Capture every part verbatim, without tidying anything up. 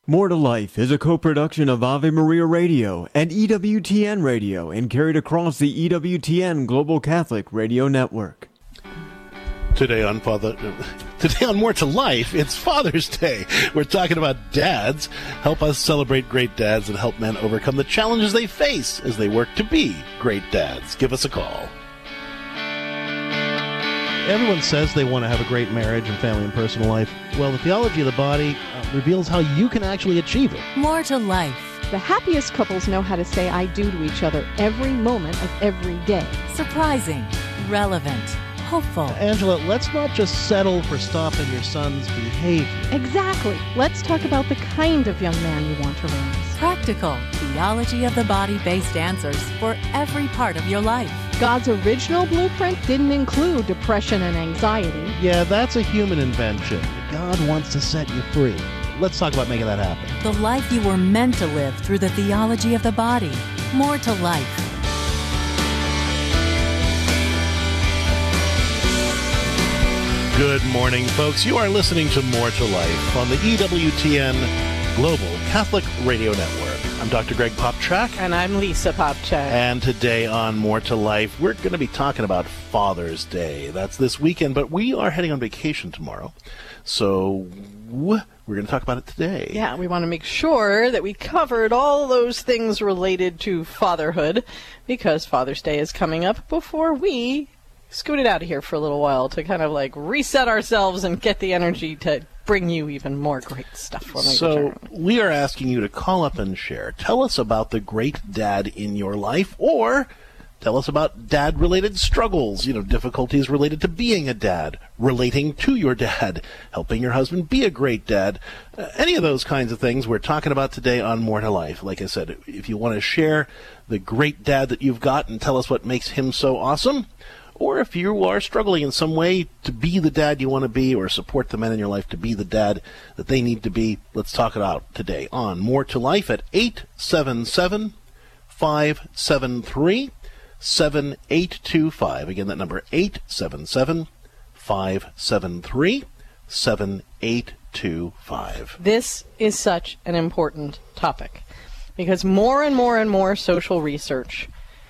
More to Life is a co-production of Ave Maria Radio and E W T N Radio and carried across the E W T N Global Catholic Radio Network. Today on Father, today on More to Life, it's Father's Day. We're talking about dads. Help us celebrate great dads and help men overcome the challenges they face as they work to be great dads. Give us a call. Everyone says they want to have a great marriage and family and personal life. Well, the theology of the body uh, reveals how you can actually achieve it. More to Life. The happiest couples know how to say I do to each other every moment of every day. Surprising, relevant, hopeful. Angela, let's not just settle for stopping your son's behavior. Exactly. Let's talk about the kind of young man you want to raise. Practical, theology of the body-based answers for every part of your life. God's original blueprint didn't include depression and anxiety. Yeah, that's a human invention. God wants to set you free. Let's talk about making that happen. The life you were meant to live through the theology of the body. More to Life. Good morning, folks. You are listening to More to Life on the E W T N Global Catholic Radio Network. I'm Doctor Greg Popchak. And I'm Lisa Popchak. And today on More to Life, we're going to be talking about Father's Day. That's this weekend, but we are heading on vacation tomorrow. So we're going to talk about it today. Yeah, we want to make sure that we covered all those things related to fatherhood because Father's Day is coming up before we scooted out of here for a little while to kind of like reset ourselves and get the energy to bring you even more great stuff when we so return. We are asking you to call up and share. Tell us about the great dad in your life, or tell us about dad-related struggles, you know, difficulties related to being a dad, relating to your dad, helping your husband be a great dad. Uh, any of those kinds of things we're talking about today on More to Life. Like I said, if you want to share the great dad that you've got and tell us what makes him so awesome, or if you are struggling in some way to be the dad you want to be or support the men in your life to be the dad that they need to be, let's talk it out today on More to Life at eight seven seven, five seven three, seven eight two five. Again, that number eight seven seven, five seven three, seven eight two five. This is such an important topic because more and more and more social research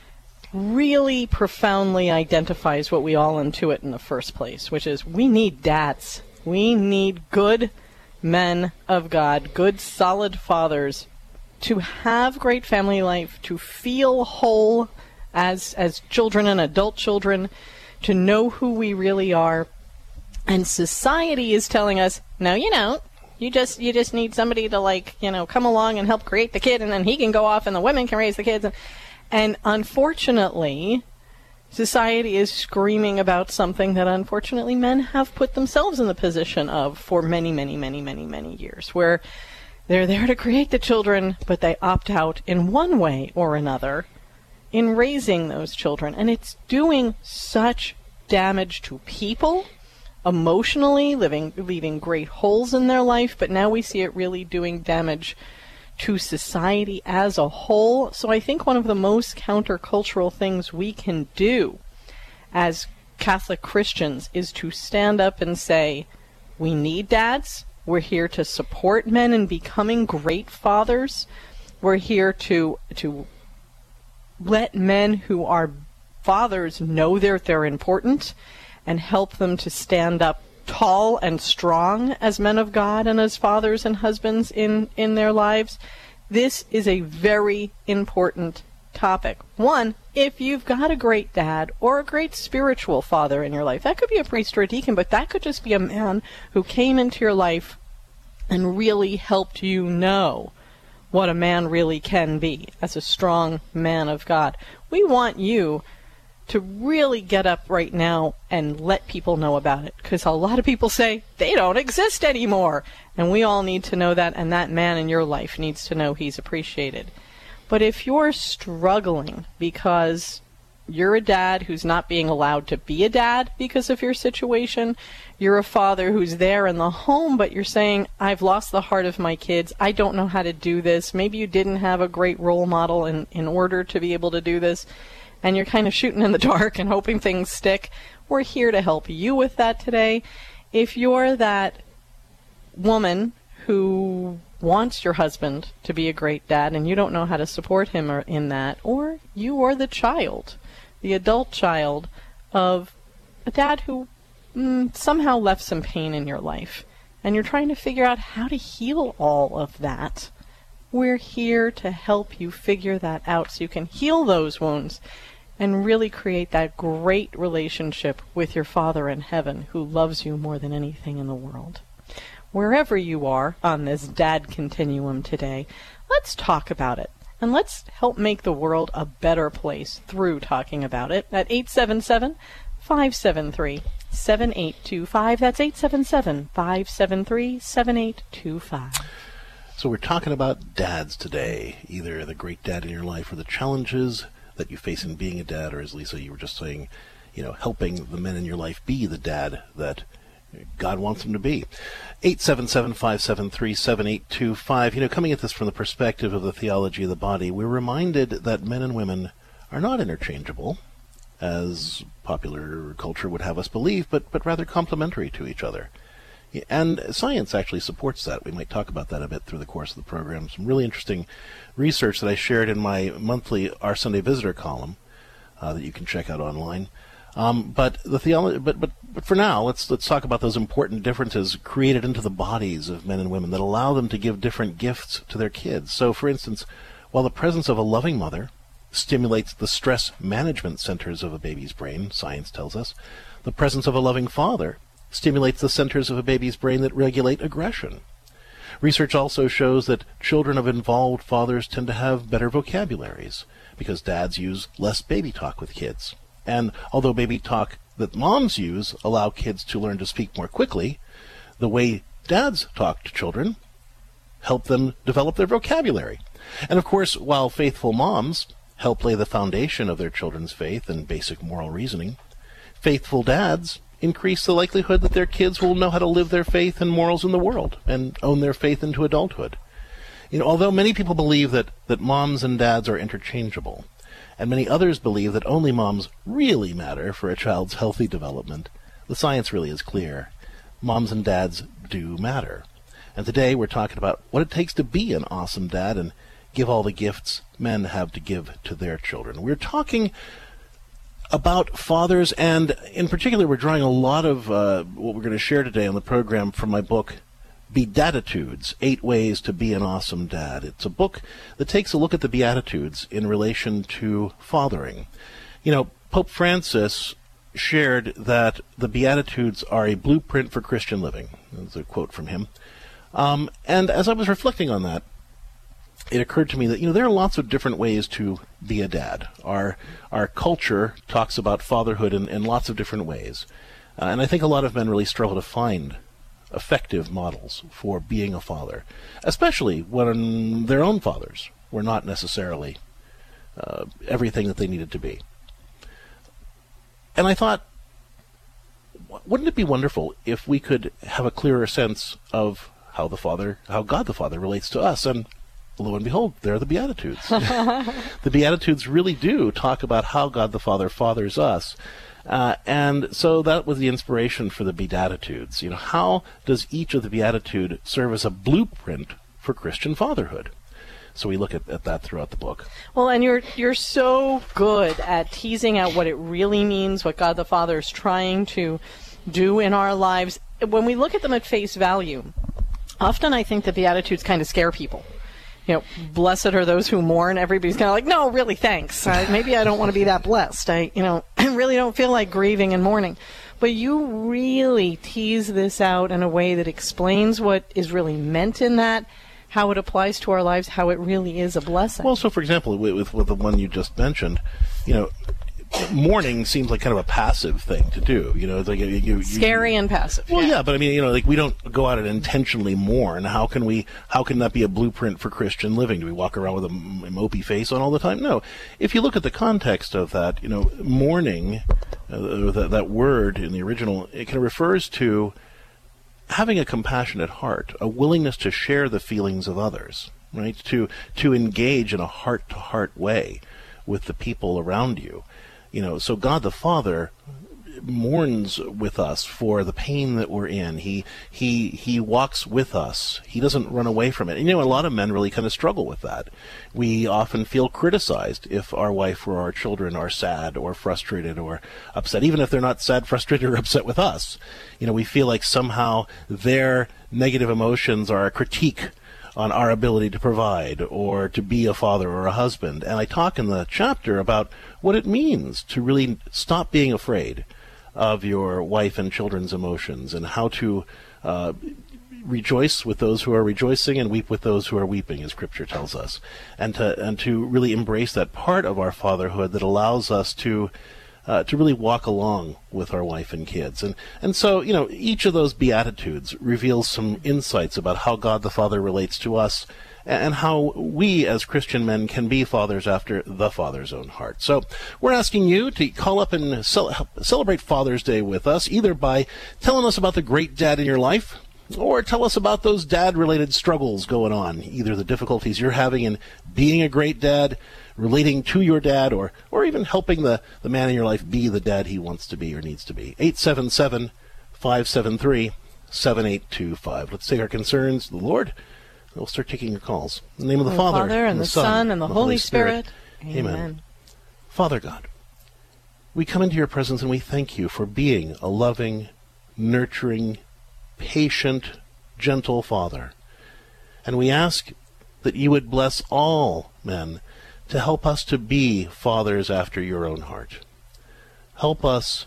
really profoundly identifies what we all intuit in the first place, which is we need dads. We need good men of God, good solid fathers to have great family life, to feel whole as as children and adult children, to know who we really are. And society is telling us, no, you don't. You just you just need somebody to, like, you know, come along and help create the kid, and then he can go off and the women can raise the kids. And, and unfortunately, society is screaming about something that unfortunately men have put themselves in the position of for many, many, many, many, many years, where they're there to create the children, but they opt out in one way or another in raising those children. And it's doing such damage to people emotionally, living, leaving great holes in their life, but now we see it really doing damage to society as a whole. So I think one of the most countercultural things we can do as Catholic Christians is to stand up and say, we need dads. We're here to support men in becoming great fathers. We're here to to let men who are fathers know that they're important and help them to stand up tall and strong as men of God and as fathers and husbands in, in their lives. This is a very important topic. One, if you've got a great dad or a great spiritual father in your life, that could be a priest or a deacon, but that could just be a man who came into your life and really helped you know what a man really can be as a strong man of God. We want you to really get up right now and let people know about it, because a lot of people say they don't exist anymore, and we all need to know that, and that man in your life needs to know he's appreciated. But if you're struggling because you're a dad who's not being allowed to be a dad because of your situation, you're a father who's there in the home, but you're saying, I've lost the heart of my kids, I don't know how to do this, maybe you didn't have a great role model in, in order to be able to do this, and you're kind of shooting in the dark and hoping things stick, we're here to help you with that today. If you're that woman who wants your husband to be a great dad and you don't know how to support him or in that, or you are the child, the adult child of a dad who mm, somehow left some pain in your life, and you're trying to figure out how to heal all of that. We're here to help you figure that out so you can heal those wounds and really create that great relationship with your Father in heaven who loves you more than anything in the world. Wherever you are on this dad continuum today, let's talk about it. And let's help make the world a better place through talking about it at eight seven seven, five seven three, seven eight two five. That's eight seven seven, five seven three, seven eight two five. So we're talking about dads today, either the great dad in your life or the challenges that you face in being a dad, or as Lisa, you were just saying, you know, helping the men in your life be the dad that God wants them to be. eight seven seven, five seven three, seven eight two five. You know, coming at this from the perspective of the theology of the body, we're reminded that men and women are not interchangeable, as popular culture would have us believe, but, but rather complementary to each other. And science actually supports that. We might talk about that a bit through the course of the program. Some really interesting research that I shared in my monthly Our Sunday Visitor column uh, that you can check out online. Um, but the theology, but, but but for now, let's let's talk about those important differences created into the bodies of men and women that allow them to give different gifts to their kids. So, for instance, while the presence of a loving mother stimulates the stress management centers of a baby's brain, science tells us, the presence of a loving father stimulates the centers of a baby's brain that regulate aggression. Research also shows that children of involved fathers tend to have better vocabularies because dads use less baby talk with kids. And although baby talk that moms use allow kids to learn to speak more quickly, the way dads talk to children help them develop their vocabulary. And of course, while faithful moms help lay the foundation of their children's faith and basic moral reasoning, faithful dads increase the likelihood that their kids will know how to live their faith and morals in the world and own their faith into adulthood. You know, although many people believe that, that moms and dads are interchangeable, and many others believe that only moms really matter for a child's healthy development, the science really is clear. Moms and dads do matter. And today we're talking about what it takes to be an awesome dad and give all the gifts men have to give to their children. We're talking about fathers, and in particular we're drawing a lot of uh, what we're going to share today on the program from my book, Beatitudes, Eight Ways to Be an Awesome Dad. It's a book that takes a look at the Beatitudes in relation to fathering. You know, Pope Francis shared that the Beatitudes are a blueprint for Christian living. That's a quote from him. Um, and as I was reflecting on that, it occurred to me that, you know, there are lots of different ways to be a dad. Our our culture talks about fatherhood in, in lots of different ways. Uh, and I think a lot of men really struggle to find effective models for being a father, especially when their own fathers were not necessarily uh, everything that they needed to be. And I thought, wouldn't it be wonderful if we could have a clearer sense of how the Father, how God the Father relates to us? And lo and behold, there are the Beatitudes. The Beatitudes really do talk about how God the Father fathers us. Uh, and so that was the inspiration for the Beatitudes. You know, how does each of the Beatitude serve as a blueprint for Christian fatherhood? So we look at, at that throughout the book. Well, and you're you're so good at teasing out what it really means, what God the Father is trying to do in our lives. When we look at them at face value, often I think that the Beatitudes kind of scare people. You know, blessed are those who mourn. Everybody's kind of like, no, really, thanks. I, maybe I don't want to be that blessed. I, you know, I really don't feel like grieving and mourning. But you really tease this out in a way that explains what is really meant in that, how it applies to our lives, how it really is a blessing. Well, so for example, with, with the one you just mentioned, you know, mourning seems like kind of a passive thing to do. You know, it's like you, you, scary you, and passive. Well, yeah. yeah, but I mean, you know, like we don't go out and intentionally mourn. How can we? How can that be a blueprint for Christian living? Do we walk around with a mopey face on all the time? No. If you look at the context of that, you know, mourning, uh, that, that word in the original, it kind of refers to having a compassionate heart, a willingness to share the feelings of others, right? To to engage in a heart-to-heart way with the people around you. You know, so God the Father mourns with us for the pain that we're in. He he he walks with us. He doesn't run away from it. And, you know, a lot of men really kind of struggle with that. We often feel criticized if our wife or our children are sad or frustrated or upset, even if they're not sad, frustrated, or upset with us. You know, we feel like somehow their negative emotions are a critique on our ability to provide or to be a father or a husband. And I talk in the chapter about what it means to really stop being afraid of your wife and children's emotions, and how to uh, rejoice with those who are rejoicing and weep with those who are weeping, as Scripture tells us, and to and to really embrace that part of our fatherhood that allows us to Uh, to really walk along with our wife and kids. And and so, you know, each of those Beatitudes reveals some insights about how God the Father relates to us, and, and how we as Christian men can be fathers after the Father's own heart. So we're asking you to call up and cel- celebrate Father's Day with us, either by telling us about the great dad in your life, or tell us about those dad-related struggles going on, either the difficulties you're having in being a great dad, relating to your dad, or or even helping the, the man in your life be the dad he wants to be or needs to be. eight seven seven, five seven three, seven eight two five. Let's take our concerns to the Lord, and we'll start taking your calls. In the name of the, the Father, Father, and the Son, and the Holy Spirit. Spirit. Amen. Amen. Father God, we come into your presence and we thank you for being a loving, nurturing, patient, gentle Father. And we ask that you would bless all men to help us to be fathers after your own heart. Help us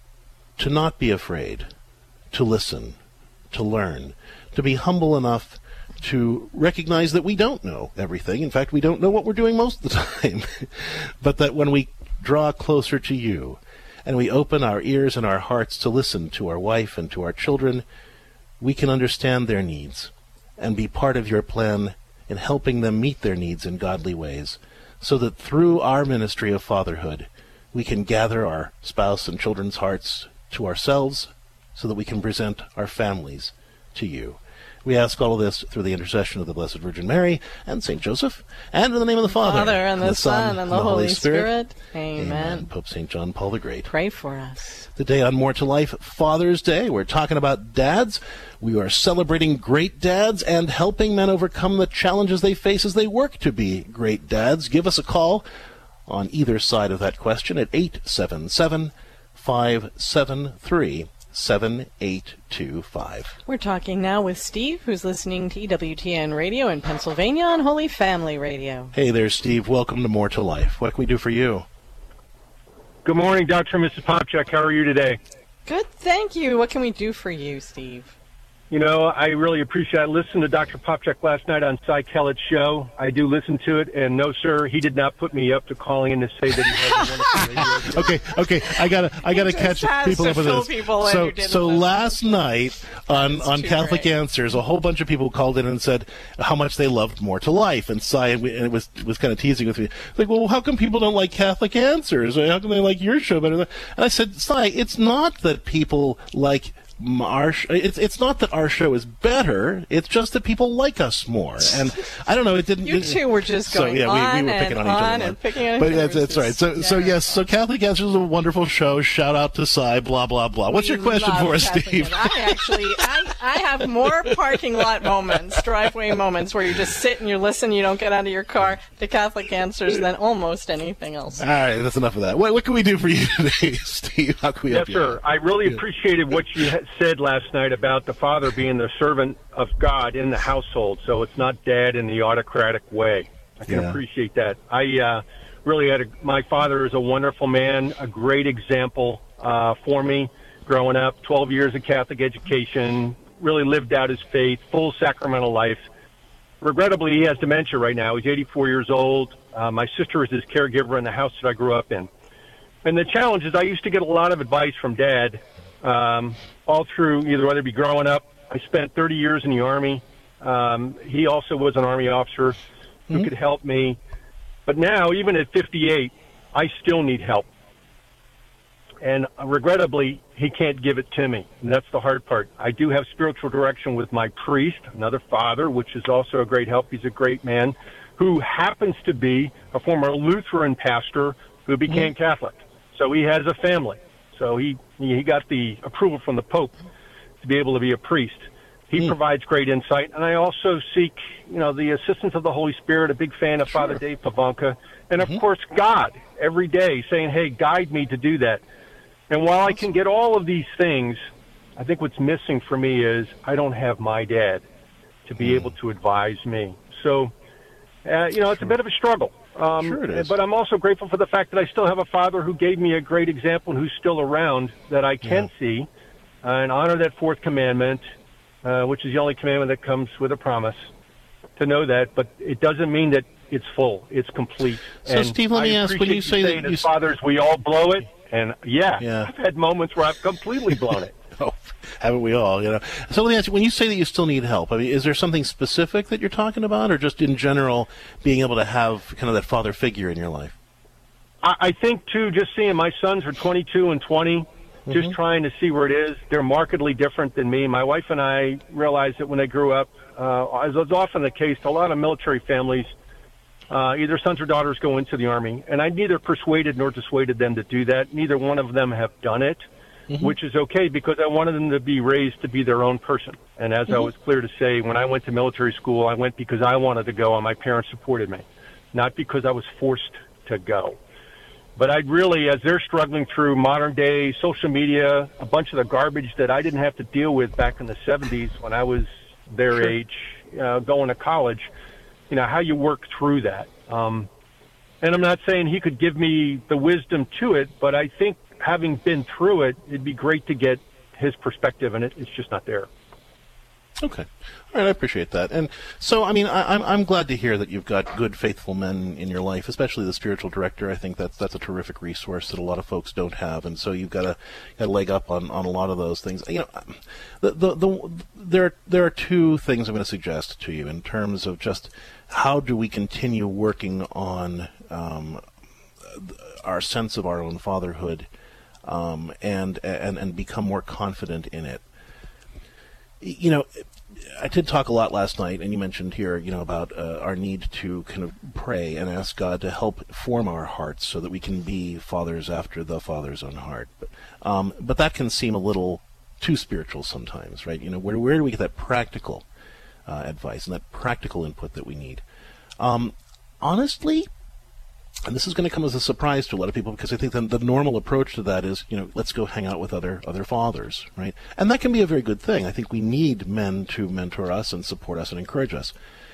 to not be afraid, to listen, to learn, to be humble enough to recognize that we don't know everything. In fact, we don't know what we're doing most of the time. But that when we draw closer to you and we open our ears and our hearts to listen to our wife and to our children, we can understand their needs and be part of your plan in helping them meet their needs in godly ways, so that through our ministry of fatherhood, we can gather our spouse and children's hearts to ourselves, so that we can present our families to you. We ask all of this through the intercession of the Blessed Virgin Mary and Saint Joseph, and in the name of the Father, Father and the, and the Son, Son, and the Holy Spirit. Spirit. Amen. Amen. Pope Saint John Paul the Great. Pray for us. Today on More to Life, Father's Day, we're talking about dads. We are celebrating great dads and helping men overcome the challenges they face as they work to be great dads. Give us a call on either side of that question at eight seven seven, five seven three, seven eight two five. We're talking now with Steve, who's listening to E W T N Radio in Pennsylvania on Holy Family Radio. Hey there, Steve. Welcome to More to Life. What can we do for you? Good morning, Doctor and Missus Popchak. How are you today? Good, thank you. What can we do for you, Steve? You know, I really appreciate it. I listened to Doctor Popchak last night on Cy Kellett's show. I do listen to it, and no, sir, he did not put me up to calling in to say that he has a wonderful radio show. Okay, okay, I gotta, I gotta catch people up with this. So, so last night on on Catholic great. Answers, a whole bunch of people called in and said how much they loved More to Life, and Cy, and it was was kind of teasing with me, like, well, how come people don't like Catholic Answers? How come they like your show better? And I said, Cy, it's not that people like. Our sh- it's it's not that our show is better. It's just that people like us more. And I don't know. It didn't. You two were just going so, yeah, on we, we were picking and on each on other. and picking on. But that's, that's right. So yeah. so yes. So Catholic Answers is a wonderful show. Shout out to Cy. Blah blah blah. What's we your question for us, Catholic Steve? I actually I I have more parking lot moments, driveway moments where you just sit and you listen. You don't get out of your car to Catholic Answers than almost anything else. All right, that's enough of that. What what can we do for you today, Steve? How can we help yes, you? Yes, sir. I really yeah. appreciated what you had said last night about the father being the servant of God in the household, so it's not dad in the autocratic way. I can yeah. appreciate that. I uh, really had a, my father is a wonderful man, a great example uh, for me growing up, twelve years of Catholic education, really lived out his faith, full sacramental life. Regrettably, he has dementia right now. He's eighty-four years old. Uh, my sister is his caregiver in the house that I grew up in. And the challenge is I used to get a lot of advice from Dad um, all through either whether it be growing up. I spent thirty years in the Army. Um, he also was an Army officer who mm-hmm. could help me. But now, even at fifty-eight, I still need help. And uh, regrettably, he can't give it to me. And that's the hard part. I do have spiritual direction with my priest, another father, which is also a great help. He's a great man who happens to be a former Lutheran pastor who became mm-hmm. Catholic. So he has a family. So he, he got the approval from the Pope to be able to be a priest. He mm. provides great insight. And I also seek, you know, the assistance of the Holy Spirit, a big fan of sure. Father Dave Pavonka. And, of mm-hmm. course, God, every day saying, hey, guide me to do that. And while I can get all of these things, I think what's missing for me is I don't have my dad to be mm. able to advise me. So, uh, you know, it's sure. a bit of a struggle. Um, sure it is. But I'm also grateful for the fact that I still have a father who gave me a great example and who's still around that I can yeah. see uh, and honor that fourth commandment, uh, which is the only commandment that comes with a promise, to know that. But it doesn't mean that it's full. It's complete. So, and Steve, let me I ask, when you say that you... as fathers, we all blow it. And, yeah, yeah, I've had moments where I've completely blown it. Oh, haven't we all, you know? So let me ask you, when you say that you still need help, I mean, is there something specific that you're talking about, or just in general being able to have kind of that father figure in your life? I, I think, too, just seeing my sons are twenty-two and twenty, mm-hmm. just trying to see where it is. They're markedly different than me. My wife and I realized that when they grew up, uh, as was often the case, a lot of military families, Uh, either sons or daughters go into the Army, and I neither persuaded nor dissuaded them to do that. Neither one of them have done it, mm-hmm. which is okay because I wanted them to be raised to be their own person. And as mm-hmm. I was clear to say, when I went to military school, I went because I wanted to go, and my parents supported me, not because I was forced to go. But I really, as they're struggling through modern-day social media, a bunch of the garbage that I didn't have to deal with back in the seventies when I was their sure. age, uh, going to college, you know, how you work through that. Um, and I'm not saying he could give me the wisdom to it, but I think having been through it, it'd be great to get his perspective, and it, it's just not there. Okay. All right, I appreciate that. And so, I mean, I, I'm I'm glad to hear that you've got good, faithful men in your life, especially the spiritual director. I think that's that's a terrific resource that a lot of folks don't have, and so you've got a, got a leg up on, on a lot of those things. You know, the the, the there there are two things I'm going to suggest to you in terms of just how do we continue working on um, our sense of our own fatherhood, um, and and and become more confident in it. You know, I did talk a lot last night, and you mentioned here, you know, about uh, our need to kind of pray and ask God to help form our hearts so that we can be fathers after the Father's own heart. But, um, but that can seem a little too spiritual sometimes, right? You know, where where do we get that practical uh, advice and that practical input that we need? Um, honestly, and this is going to come as a surprise to a lot of people because I think the, the normal approach to that is, you know, let's go hang out with other other fathers, right? And that can be a very good thing. I think we need men to mentor us and support us and encourage us.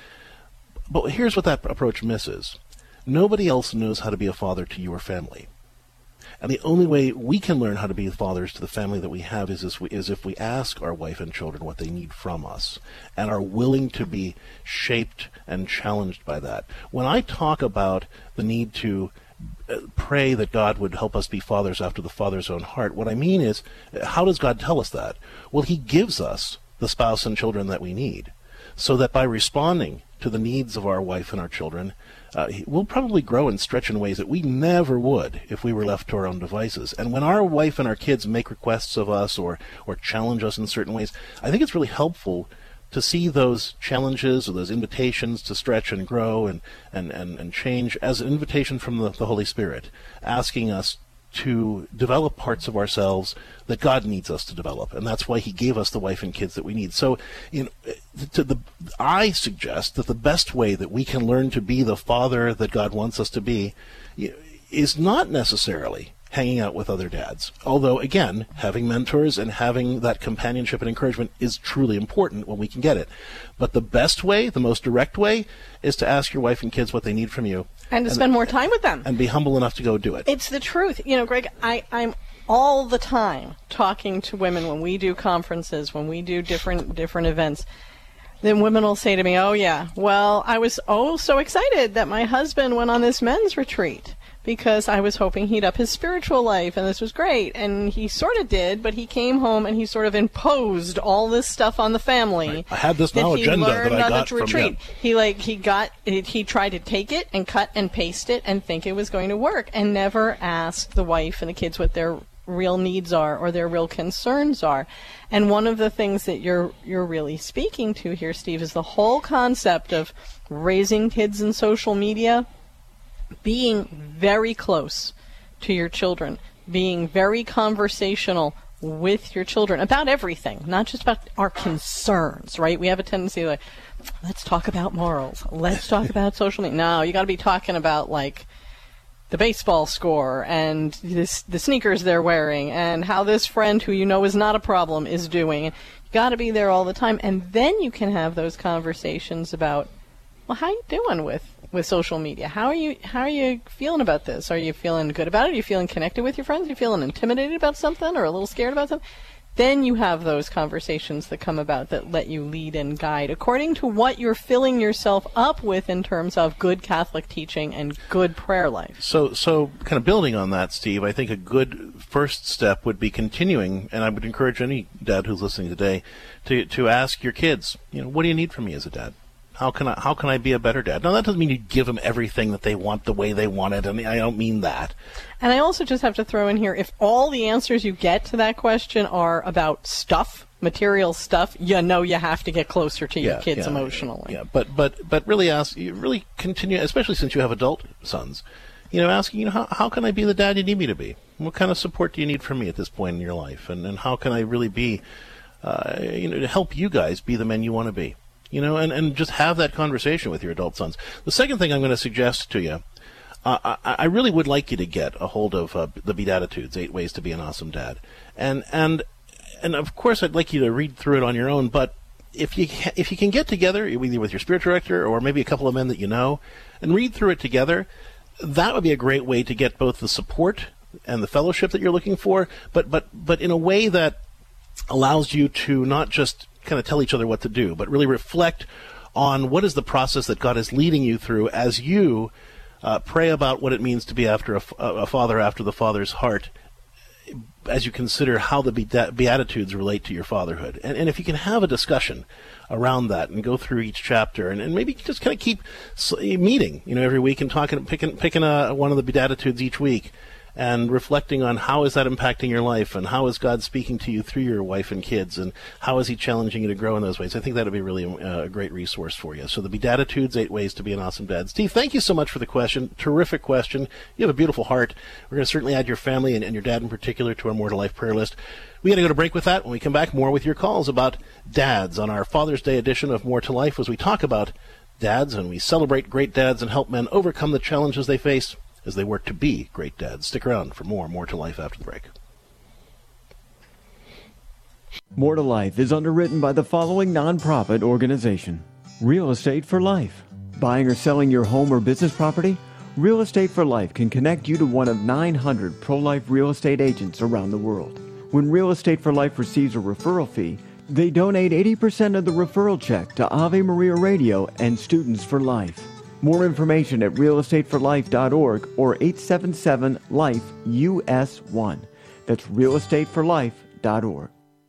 But here's what that approach misses. Nobody else knows how to be a father to your family. And the only way we can learn how to be fathers to the family that we have is, is, we, is if we ask our wife and children what they need from us and are willing to be shaped and challenged by that. When I talk about the need to pray that God would help us be fathers after the Father's own heart, what I mean is, how does God tell us that? Well, he gives us the spouse and children that we need, so that by responding to the needs of our wife and our children, uh, we'll probably grow and stretch in ways that we never would if we were left to our own devices. And when our wife and our kids make requests of us or, or challenge us in certain ways, I think it's really helpful to see those challenges or those invitations to stretch and grow and, and, and, and change as an invitation from the, the Holy Spirit, asking us to develop parts of ourselves that God needs us to develop, and that's why he gave us the wife and kids that we need. So, you know, to the, I suggest that the best way that we can learn to be the father that God wants us to be is not necessarily hanging out with other dads. Although, again, having mentors and having that companionship and encouragement is truly important when we can get it. But the best way, the most direct way, is to ask your wife and kids what they need from you. And to and, spend more time with them. And be humble enough to go do it. It's the truth. You know, Greg, I, I'm all the time talking to women when we do conferences, when we do different different events. Then women will say to me, oh, yeah, well, I was oh so excited that my husband went on this men's retreat, because I was hoping he'd up his spiritual life, and this was great. And he sort of did, but he came home and he sort of imposed all this stuff on the family. Right. I had this now agenda that I got from him. He like he got he tried to take it and cut and paste it and think it was going to work, and never asked the wife and the kids what their real needs are or their real concerns are. And one of the things that you're you're really speaking to here, Steve, is the whole concept of raising kids in social media. Being very close to your children, being very conversational with your children about everything, not just about our concerns, right? We have a tendency to like, let's talk about morals. Let's talk about social media. No, you got to be talking about like the baseball score and this, the sneakers they're wearing and how this friend who you know is not a problem is doing. You got to be there all the time. And then you can have those conversations about, well, how you doing with with social media? How are you how are you feeling about this? Are you feeling good about it? Are you feeling connected with your friends? Are you feeling intimidated about something or a little scared about something? Then you have those conversations that come about that let you lead and guide according to what you're filling yourself up with in terms of good Catholic teaching and good prayer life. So, so kind of building on that, Steve, I think a good first step would be continuing, and I would encourage any dad who's listening today to, to ask your kids, you know, what do you need from me as a dad? How can I how can I be a better dad? Now, that doesn't mean you give them everything that they want the way they want it, and I don't mean that. And I also just have to throw in here, if all the answers you get to that question are about stuff, material stuff, you know you have to get closer to your yeah, kids yeah, emotionally. Yeah, but but but really ask, you really continue, especially since you have adult sons, you know, asking, you know, how, how can I be the dad you need me to be? What kind of support do you need from me at this point in your life? And, and how can I really be, uh, you know, to help you guys be the men you want to be? You know, and, and just have that conversation with your adult sons. The second thing I'm going to suggest to you, uh, I, I really would like you to get a hold of uh, the Beatitudes, Eight Ways to Be an Awesome Dad. And, and, and of course, I'd like you to read through it on your own, but if you, if you can get together, either with your spiritual director or maybe a couple of men that you know, and read through it together, that would be a great way to get both the support and the fellowship that you're looking for, but, but, but in a way that allows you to not just kind of tell each other what to do, but really reflect on what is the process that God is leading you through as you uh, pray about what it means to be after a, a father after the Father's heart, as you consider how the Beatitudes relate to your fatherhood. And, and if you can have a discussion around that and go through each chapter, and, and maybe just kind of keep meeting, you know, every week and talking, picking, picking a, one of the Beatitudes each week, and reflecting on how is that impacting your life, and how is God speaking to you through your wife and kids, and how is he challenging you to grow in those ways. I think that would be really a, a great resource for you. So the Beatitudes, Eight Ways to Be an Awesome Dad. Steve, thank you so much for the question. Terrific question. You have a beautiful heart. We're going to certainly add your family and, and your dad in particular to our More to Life prayer list. We got to go to break with that. When we come back, more with your calls about dads on our Father's Day edition of More to Life, as we talk about dads and we celebrate great dads and help men overcome the challenges they face as they work to be great dads. Stick around for more More to Life after the break. More to Life is underwritten by the following nonprofit organization: Real Estate for Life. Buying or selling your home or business property? Real Estate for Life can connect you to one of nine hundred pro-life real estate agents around the world. When Real Estate for Life receives a referral fee, they donate eighty percent of the referral check to Ave Maria Radio and Students for Life. More information at real estate for life dot org or eight seven seven life U S one. That's real estate for life dot org.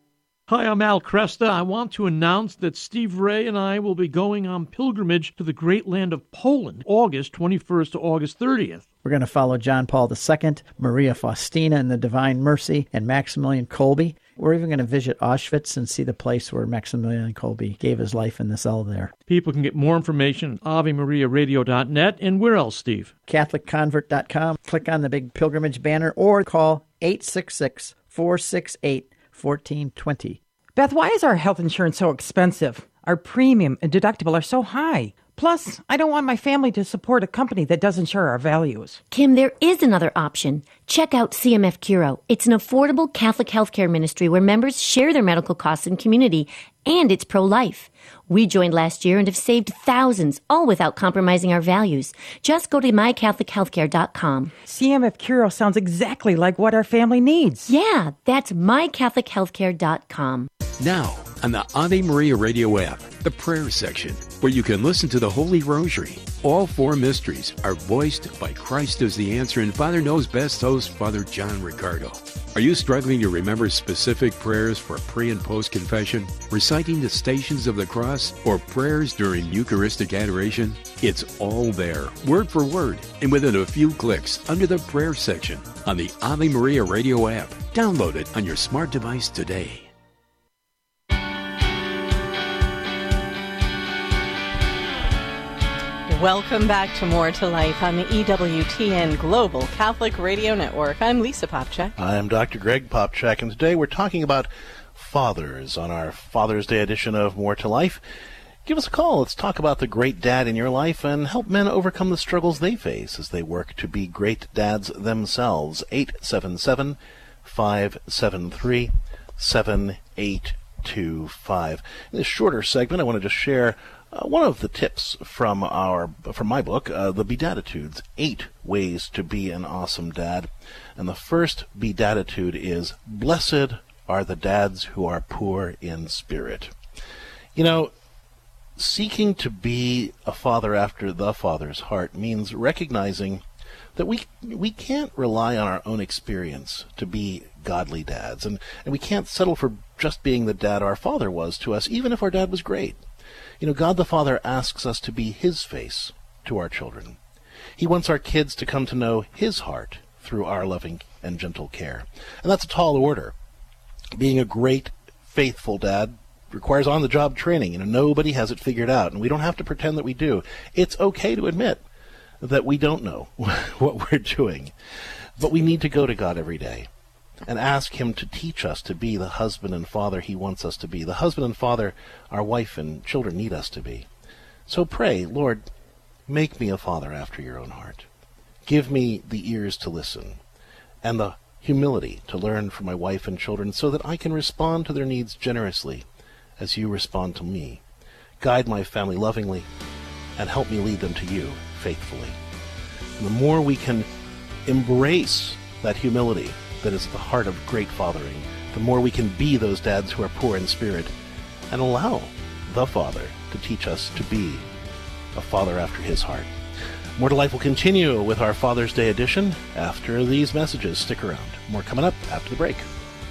Hi, I'm Al Cresta. I want to announce that Steve Ray and I will be going on pilgrimage to the great land of Poland, August twenty-first to August thirtieth. We're going to follow John Paul the Second, Maria Faustina in the Divine Mercy, and Maximilian Kolbe. We're even going to visit Auschwitz and see the place where Maximilian Kolbe gave his life in the cell there. People can get more information at ave maria radio dot net. And where else, Steve? Catholic Convert dot com. Click on the big pilgrimage banner or call eight six six, four six eight, one four two zero. Beth, why is our health insurance so expensive? Our premium and deductible are so high. Plus, I don't want my family to support a company that doesn't share our values. Kim, there is another option. Check out C M F Curo. It's an affordable Catholic healthcare ministry where members share their medical costs in community, and it's pro-life. We joined last year and have saved thousands, all without compromising our values. Just go to my catholic healthcare dot com. C M F Curo sounds exactly like what our family needs. Yeah, that's my catholic healthcare dot com. Now, on the Ave Maria Radio app, the prayer section, where you can listen to the Holy Rosary. All four mysteries are voiced by Christ as the Answer and Father Knows Best host, Father John Ricardo. Are you struggling to remember specific prayers for pre- and post-confession, reciting the Stations of the Cross, or prayers during Eucharistic adoration? It's all there, word for word, and within a few clicks under the prayer section on the Ave Maria Radio app. Download it on your smart device today. Welcome back to More to Life on the E W T N Global Catholic Radio Network. I'm Lisa Popchak. I'm Doctor Greg Popchak, and today we're talking about fathers on our Father's Day edition of More to Life. Give us a call. Let's talk about the great dad in your life and help men overcome the struggles they face as they work to be great dads themselves. eight seven seven, five seven three, seven eight two five. In this shorter segment, I want to just share uh, one of the tips from our from my book, uh, The Bedatitudes, Eight Ways to Be an Awesome Dad. And the first Bedatitude is, blessed are the dads who are poor in spirit. You know, seeking to be a father after the Father's heart means recognizing that we we can't rely on our own experience to be godly dads, and, and we can't settle for just being the dad our father was to us, even if our dad was great. You know, God the Father asks us to be His face to our children. He wants our kids to come to know His heart through our loving and gentle care. And that's a tall order. Being a great, faithful dad requires on-the-job training. You know, nobody has it figured out, and we don't have to pretend that we do. It's okay to admit that we don't know what we're doing, but we need to go to God every day and ask Him to teach us to be the husband and father He wants us to be, the husband and father our wife and children need us to be. So pray, Lord, make me a father after your own heart. Give me the ears to listen and the humility to learn from my wife and children so that I can respond to their needs generously as you respond to me. Guide my family lovingly and help me lead them to you faithfully. And the more we can embrace that humility that is at the heart of great fathering, the more we can be those dads who are poor in spirit and allow the Father to teach us to be a father after His heart. More to Life will continue with our Father's Day edition after these messages. Stick around. More coming up after the break.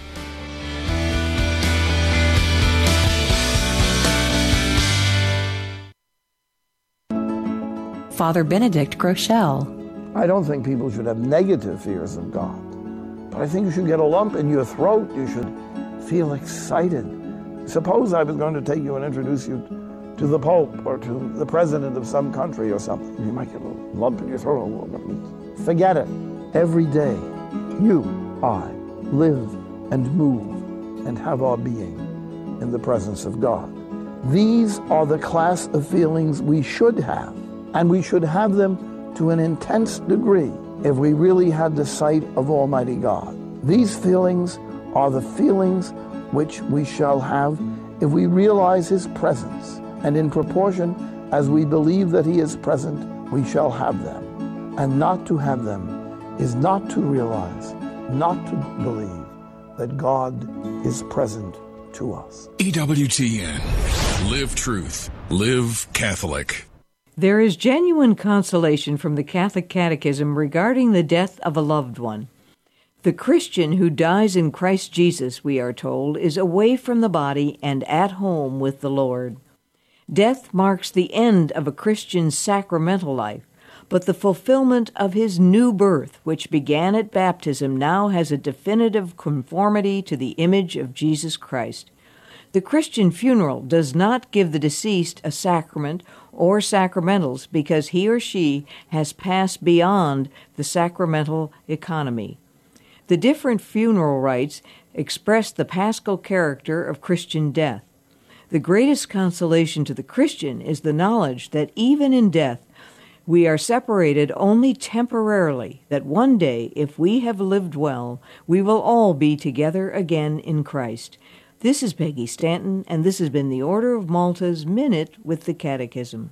Father Benedict Groeschel. I don't think people should have negative fears of God, but I think you should get a lump in your throat. You should feel excited. Suppose I was going to take you and introduce you to the Pope or to the President of some country or something. You might get a lump in your throat. Forget it. Every day, you, I, live and move and have our being in the presence of God. These are the class of feelings we should have. And we should have them to an intense degree if we really had the sight of Almighty God. These feelings are the feelings which we shall have if we realize His presence. And in proportion as we believe that He is present, we shall have them. And not to have them is not to realize, not to believe that God is present to us. E W T N. Live truth. Live Catholic. There is genuine consolation from the Catholic Catechism regarding the death of a loved one. The Christian who dies in Christ Jesus, we are told, is away from the body and at home with the Lord. Death marks the end of a Christian's sacramental life, but the fulfillment of his new birth, which began at baptism, now has a definitive conformity to the image of Jesus Christ. The Christian funeral does not give the deceased a sacrament or sacramentals because he or she has passed beyond the sacramental economy. The different funeral rites express the paschal character of Christian death. The greatest consolation to the Christian is the knowledge that even in death we are separated only temporarily, that one day, if we have lived well, we will all be together again in Christ. This is Peggy Stanton, and this has been the Order of Malta's Minute with the Catechism.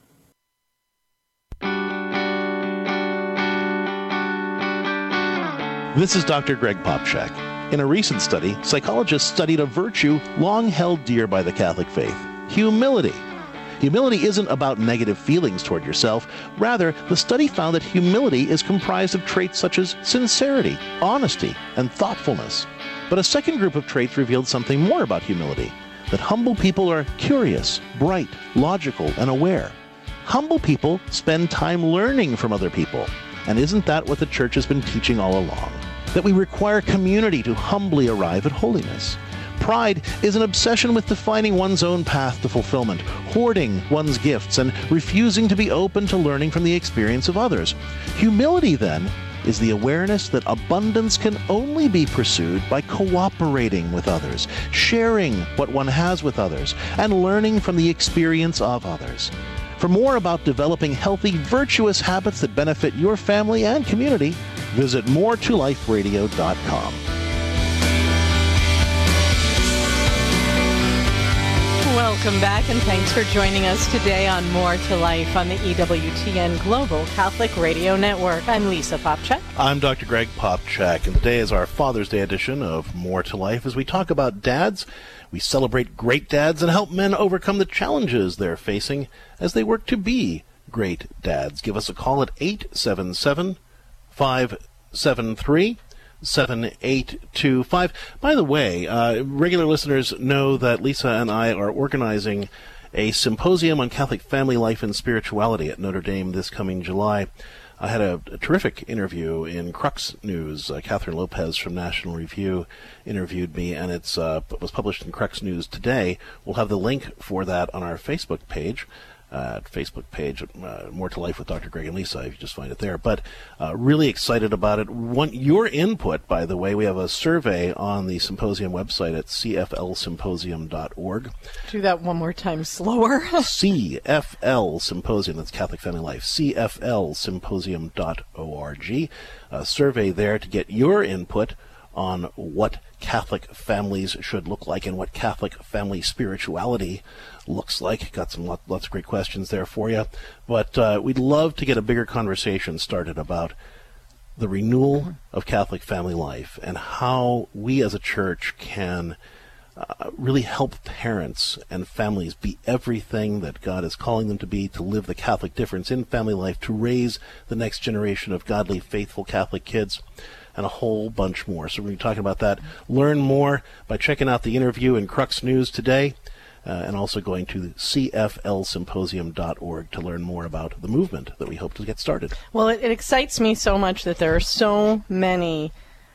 This is Doctor Greg Popchak. In a recent study, psychologists studied a virtue long held dear by the Catholic faith: humility. Humility isn't about negative feelings toward yourself. Rather, the study found that humility is comprised of traits such as sincerity, honesty, and thoughtfulness. But a second group of traits revealed something more about humility: that humble people are curious, bright, logical, and aware. Humble people spend time learning from other people. And isn't that what the Church has been teaching all along? That we require community to humbly arrive at holiness. Pride is an obsession with defining one's own path to fulfillment, hoarding one's gifts, and refusing to be open to learning from the experience of others. Humility, then, is the awareness that abundance can only be pursued by cooperating with others, sharing what one has with others, and learning from the experience of others. For more about developing healthy, virtuous habits that benefit your family and community, visit more to life radio dot com. Welcome back, and thanks for joining us today on More to Life on the E W T N Global Catholic Radio Network. I'm Lisa Popcak. I'm Doctor Greg Popcak, and today is our Father's Day edition of More to Life as we talk about dads. We celebrate great dads and help men overcome the challenges they're facing as they work to be great dads. Give us a call at eight seven seven, five seven three, seven eight two five. By the way, uh, regular listeners know that Lisa and I are organizing a symposium on Catholic family life and spirituality at Notre Dame this coming July. I had a, a terrific interview in Crux News. Uh, Catherine Lopez from National Review interviewed me, and it's uh, was published in Crux News today. We'll have the link for that on our Facebook page. Uh, Facebook page, uh, More to Life with Doctor Greg and Lisa, if you just find it there. But uh, really excited about it. Want your input, by the way. We have a survey on the symposium website at c f l symposium dot org. Do that one more time slower. C F L Symposium, that's Catholic Family Life, c f l symposium dot org. A survey there to get your input on what Catholic families should look like and what Catholic family spirituality looks like. Got some lot, lots of great questions there for you. But uh, we'd love to get a bigger conversation started about the renewal of Catholic family life and how we as a church can uh, really help parents and families be everything that God is calling them to be, to live the Catholic difference in family life, to raise the next generation of godly, faithful Catholic kids, and a whole bunch more. So we're going to be talking about that. Learn more by checking out the interview in Crux News today, uh, and also going to c f l symposium dot org to learn more about the movement that we hope to get started. Well, it, it excites me so much that there are so many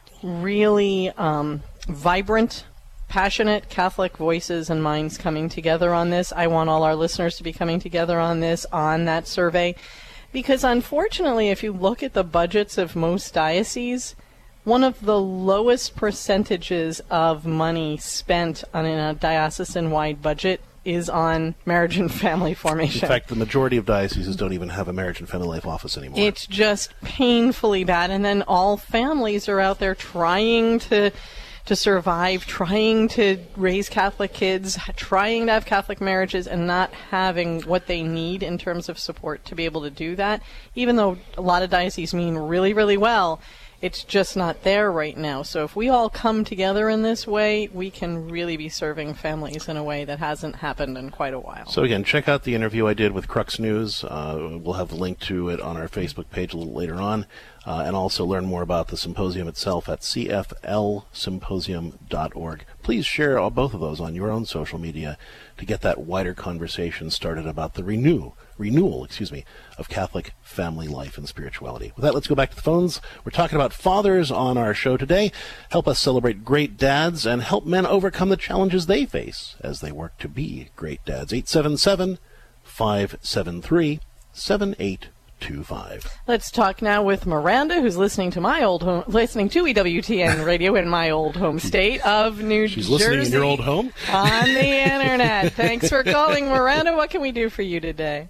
really um, vibrant, passionate Catholic voices and minds coming together on this. I want all our listeners to be coming together on this, on that survey, because unfortunately, if you look at the budgets of most dioceses, one of the lowest percentages of money spent on a diocesan-wide budget is on marriage and family formation. In fact, the majority of dioceses don't even have a marriage and family life office anymore. It's just painfully bad. And then all families are out there trying to to survive, trying to raise Catholic kids, trying to have Catholic marriages, and not having what they need in terms of support to be able to do that. Even though a lot of dioceses mean really, really well, it's just not there right now. So if we all come together in this way, we can really be serving families in a way that hasn't happened in quite a while. So again, check out the interview I did with Crux News. Uh, we'll have the link to it on our Facebook page a little later on. Uh, and also learn more about the symposium itself at c f l symposium dot org. Please share all, both of those on your own social media to get that wider conversation started about the renew, renewal excuse me, of Catholic family life and spirituality. With that, let's go back to the phones. We're talking about fathers on our show today. Help us celebrate great dads and help men overcome the challenges they face as they work to be great dads. eight seven seven, five seven three, seven eight two five. Let's talk now with Miranda, who's listening to my old home, listening to E W T N radio in my old home state of New She's Jersey. She's listening in your old home? On the internet. Thanks for calling, Miranda. What can we do for you today?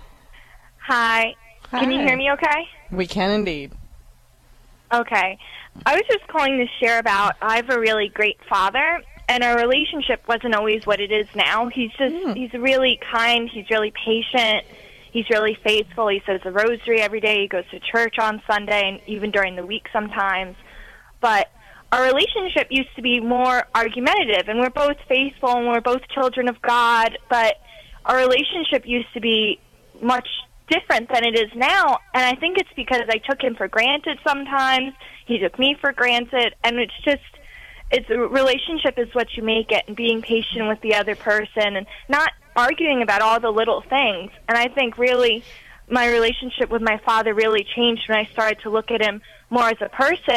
Hi. Hi. Can you hear me okay? We can indeed. Okay. I was just calling to share about I have a really great father, and our relationship wasn't always what it is now. He's just, mm. he's really kind. He's really patient. He's really faithful. He says the rosary every day. He goes to church on Sunday and even during the week sometimes. But our relationship used to be more argumentative, and we're both faithful and we're both children of God, but our relationship used to be much different than it is now, and I think it's because I took him for granted sometimes. He took me for granted, and it's just, it's a relationship is what you make it, and being patient with the other person and not arguing about all the little things. And I think really my relationship with my father really changed when I started to look at him more as a person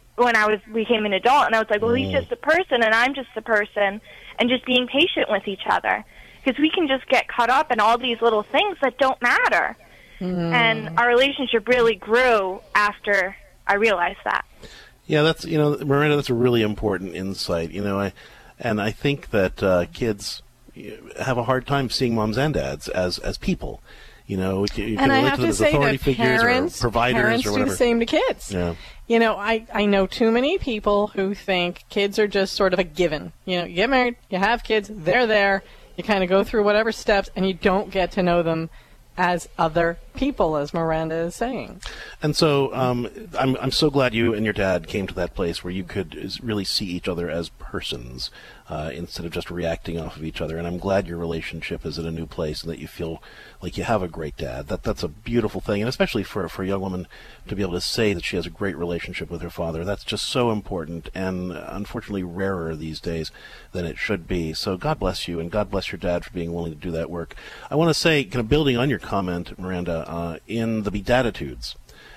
when I was became an adult, and I was like, well, he's just a person, and I'm just a person, and just being patient with each other, because we can just get caught up in all these little things that don't matter. Mm. And our relationship really grew after I realized that. Yeah, that's, you know, Miranda, that's a really important insight. You know, I, and I think that uh, kids have a hard time seeing moms and dads as as people. You know, you, you can and I relate have to them to as say authority that figures parents, or providers parents or whatever. do the same to kids. Yeah. You know, I, I know too many people who think kids are just sort of a given. You know, you get married, you have kids, they're there, you kind of go through whatever steps, and you don't get to know them as other people, as Miranda is saying. And so um, I'm I'm so glad you and your dad came to that place where you could is- really see each other as persons uh, instead of just reacting off of each other. And I'm glad your relationship is at a new place and that you feel like you have a great dad. That That's a beautiful thing, and especially for, for a young woman to be able to say that she has a great relationship with her father. That's just so important and unfortunately rarer these days than it should be. So God bless you, and God bless your dad for being willing to do that work. I want to say, kind of building on your comment, Miranda, uh, in the Beatitudes,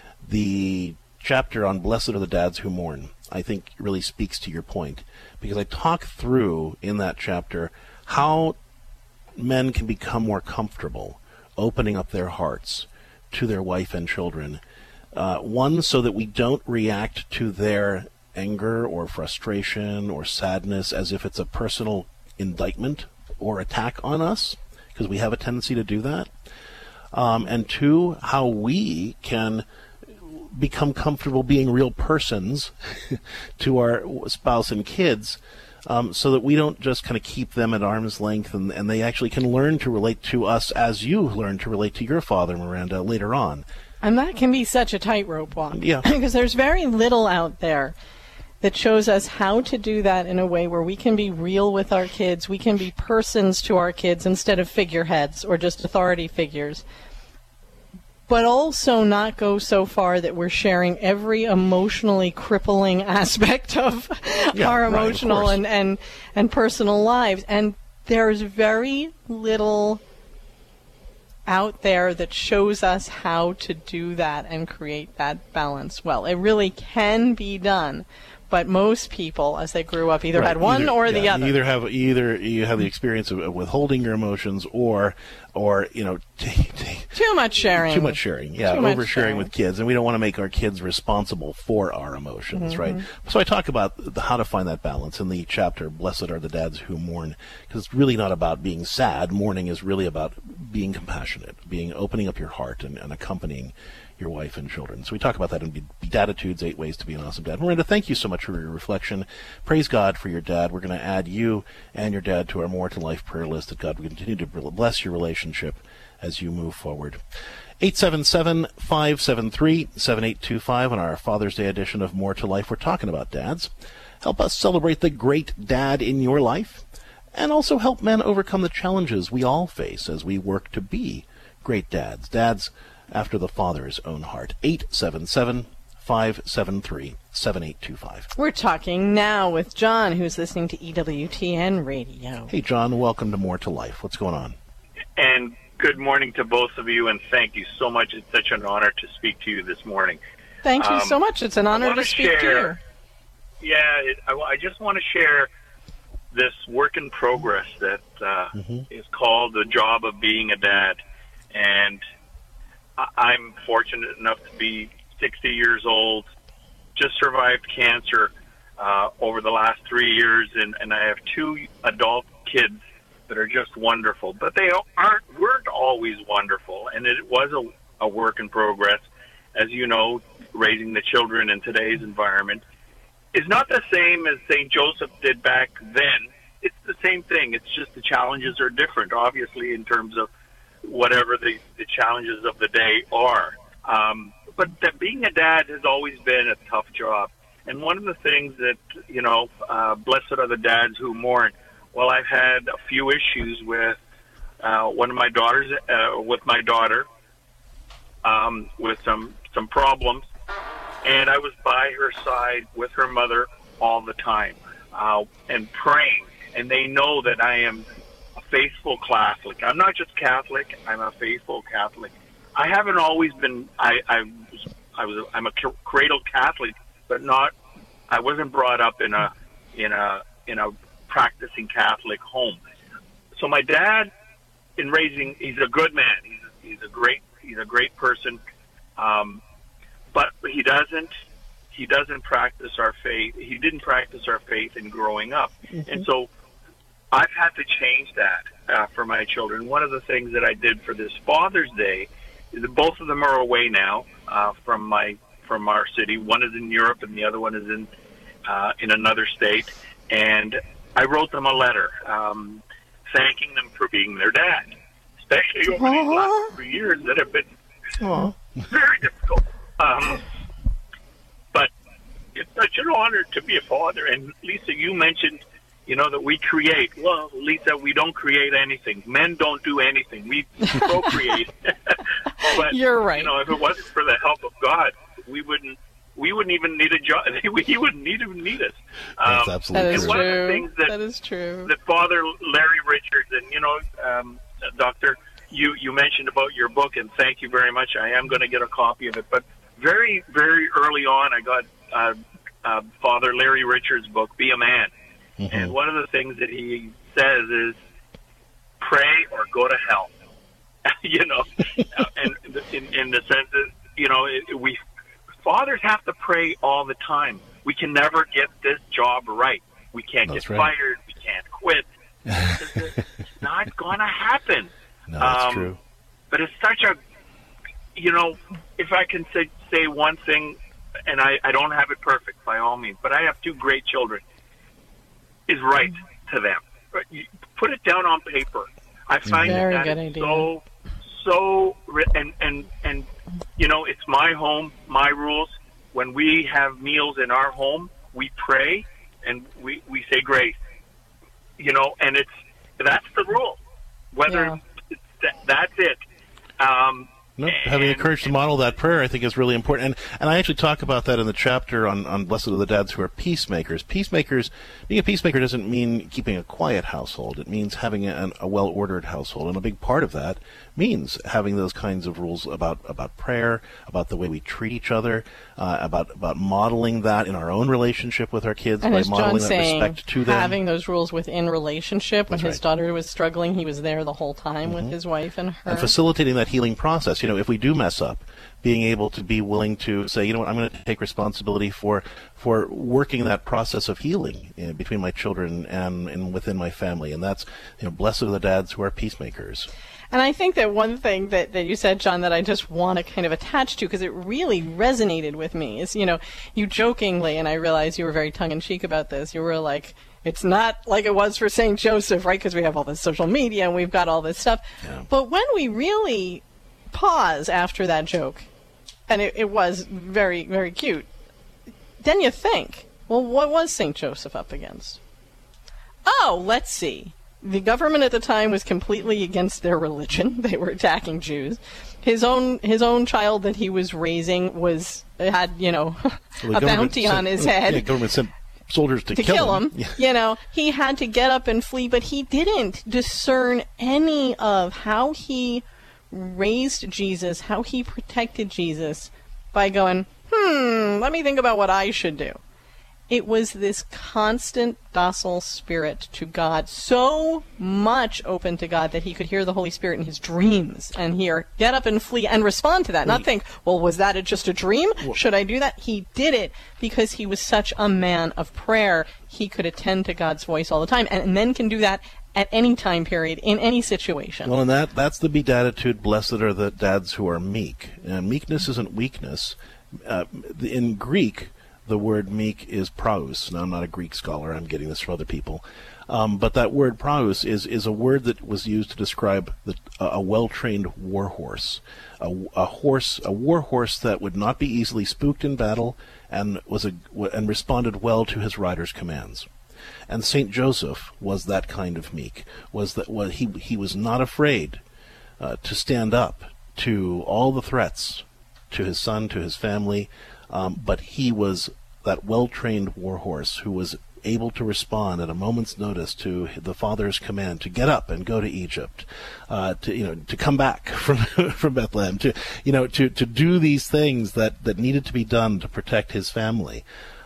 the chapter on Blessed are the Dads Who Mourn, I think really speaks to your point, because I talk through in that chapter how men can become more comfortable opening up their hearts to their wife and children. Uh, one, so that we don't react to their anger or frustration or sadness as if it's a personal indictment or attack on us, because we have a tendency to do that. Um, and two, how we can become comfortable being real persons to our spouse and kids, um, so that we don't just kind of keep them at arm's length, and, and they actually can learn to relate to us as you learn to relate to your father, Miranda, later on. And that can be such a tightrope walk. Yeah. Because there's very little out there that shows us how to do that in a way where we can be real with our kids, we can be persons to our kids instead of figureheads or just authority figures, but also not go so far that we're sharing every emotionally crippling aspect of Yeah, our right, of emotional course. and, and, and personal lives. And there's very little out there that shows us how to do that and create that balance well. It really can be done. But most people, as they grew up, either Right, had one either- or yeah, the other. You either have either you have the experience of withholding your emotions, or or you know t- t- Too much sharing. Too much sharing, yeah, Too much oversharing sharing. with kids, and we don't want to make our kids responsible for our emotions, Mhm. right? So I talk about the, how to find that balance in the chapter "Blessed Are the Dads Who Mourn," because it's really not about being sad. Mourning is really about being compassionate, being opening up your heart and, and accompanying your wife and children. So we talk about that in Be- Beatitudes, Eight Ways to Be an Awesome Dad. Miranda, thank you so much for your reflection. Praise God for your dad. We're going to add you and your dad to our More to Life prayer list, that God will continue to bless your relationship as you move forward. eight seven seven, five seven three, seven eight two five on our Father's Day edition of More to Life. We're talking about dads. Help us celebrate the great dad in your life, and also help men overcome the challenges we all face as we work to be great dads. Dads after the Father's own heart. eight seven seven, five seven three, seven eight two five. We're talking now with John, who's listening to E W T N Radio. Hey, John, welcome to More to Life. What's going on? And good morning to both of you, and thank you so much. It's such an honor to speak to you this morning. Thank you Um, so much. It's an I honor wanna to speak share- to you. Yeah, it, I, I just want to share this work in progress that uh, is called The Job of Being a Dad. And I- I'm fortunate enough to be sixty years old, just survived cancer uh, over the last three years, and, and I have two adult kids that are just wonderful. But they aren't weren't always wonderful, and it was a, a work in progress. As you know, raising the children in today's environment is not the same as Saint Joseph did back then. It's the same thing. It's just the challenges are different, obviously, in terms of whatever the, the challenges of the day are. Um, but that being a dad has always been a tough job. And one of the things that, you know, uh, blessed are the dads who mourn. Well, I've had a few issues with uh, one of my daughters, uh, with my daughter, um, with some, some problems. And I was by her side with her mother all the time, uh, and praying. And they know that I am a faithful Catholic. I'm not just Catholic, I'm a faithful Catholic. I haven't always been, I, I was, I was, I'm a cradle Catholic, but not I wasn't brought up in a in a in a practicing Catholic home. So my dad, in raising, he's a good man. He's he's a great he's a great person, um, but he doesn't he doesn't practice our faith. He didn't practice our faith in growing up, mm-hmm. and so I've had to change that uh, for my children. One of the things that I did for this Father's Day is that both of them are away now uh, from my from our city. One is in Europe, and the other one is in uh, in another state. And I wrote them a letter um, thanking them for being their dad, especially over Aww. these last three years that have been Aww. very difficult. Um, but it's such an honor to be a father. And Lisa, you mentioned, you know, that we create. Well, Lisa, we don't create anything. Men don't do anything. We procreate. But you're right. You know, if it wasn't for the help of God, we wouldn't. We wouldn't even need a job. He wouldn't need even need us. Um, That's absolutely that is true. One true. of the things that, that is true. That Father Larry Richards, and you know, um, Doctor, you you mentioned about your book, and thank you very much. I am going to get a copy of it. But very very early on, I got uh, uh, Father Larry Richards' book, Be a Man, mm-hmm. and one of the things that he says is, pray or go to hell. you know, and in, in the sense that you know it, we. Fathers have to pray all the time. We can never get this job right. We can't That's get right. fired. We can't quit. It's not going to happen. No, that's um, true. But it's such a, you know, if I can say, say one thing, and I, I don't have it perfect by all means, but I have two great children, is write to them. Put it down on paper. I find Very that good is idea. so, so, and, and, and, you know, it's my home, my rules. When we have meals in our home, we pray and we, we say grace, you know, and it's, that's the rule. Whether Yeah. it's, that, that's it. Um, No, having the courage to model that prayer, I think, is really important. And, and I actually talk about that in the chapter on, on Blessed are the Dads who are peacemakers. Peacemakers, being a peacemaker doesn't mean keeping a quiet household. It means having a, a well-ordered household. And a big part of that means having those kinds of rules about, about prayer, about the way we treat each other, uh, about, about modeling that in our own relationship with our kids, And by as modeling John's that saying, respect to them. having those rules within relationship. When That's his right. daughter was struggling, he was there the whole time with his wife and her. And facilitating that healing process. You know, if we do mess up, being able to be willing to say, you know what, I'm going to take responsibility for for working that process of healing you know, between my children and, and within my family. And that's, you know, blessed are the dads who are peacemakers. And I think that one thing that, that you said, John, that I just want to kind of attach to, because it really resonated with me, is, you know, you jokingly, and I realize you were very tongue-in-cheek about this, you were like, it's not like it was for Saint Joseph, right, because we have all this social media and we've got all this stuff. Yeah. But when we really pause after that joke, and it, it was very, very cute, then you think, well, what was Saint Joseph up against? Oh, let's see. The government at the time was completely against their religion. They were attacking Jews. His own his own child that he was raising was had, you know, Well, a the government bounty sent- on his head. Yeah, government sent soldiers to, to kill him. Yeah. You know, he had to get up and flee, but he didn't discern any of how he raised Jesus, how he protected Jesus by going, hmm, let me think about what I should do. It was this constant, docile spirit to God, so much open to God that he could hear the Holy Spirit in his dreams and hear, get up and flee, and respond to that. Not think, well, was that a, just a dream? Should I do that? He did it because he was such a man of prayer. He could attend to God's voice all the time, and men can do that at any time period, in any situation. Well, and that that's the beatitude, blessed are the dads who are meek. And meekness isn't weakness. Uh, in Greek, the word meek is praus. Now, I'm not a Greek scholar. I'm getting this from other people. Um, but that word praus is, is a word that was used to describe the, uh, a well-trained war horse. A, a horse, a war horse that would not be easily spooked in battle and was a, and responded well to his rider's commands. And Saint Joseph was that kind of meek. Was that was he? He was not afraid uh, to stand up to all the threats to his son, to his family, um, but he was that well-trained war horse who was able to respond at a moment's notice to the father's command to get up and go to Egypt, uh, to you know to come back from from Bethlehem, to you know to to do these things that that needed to be done to protect his family.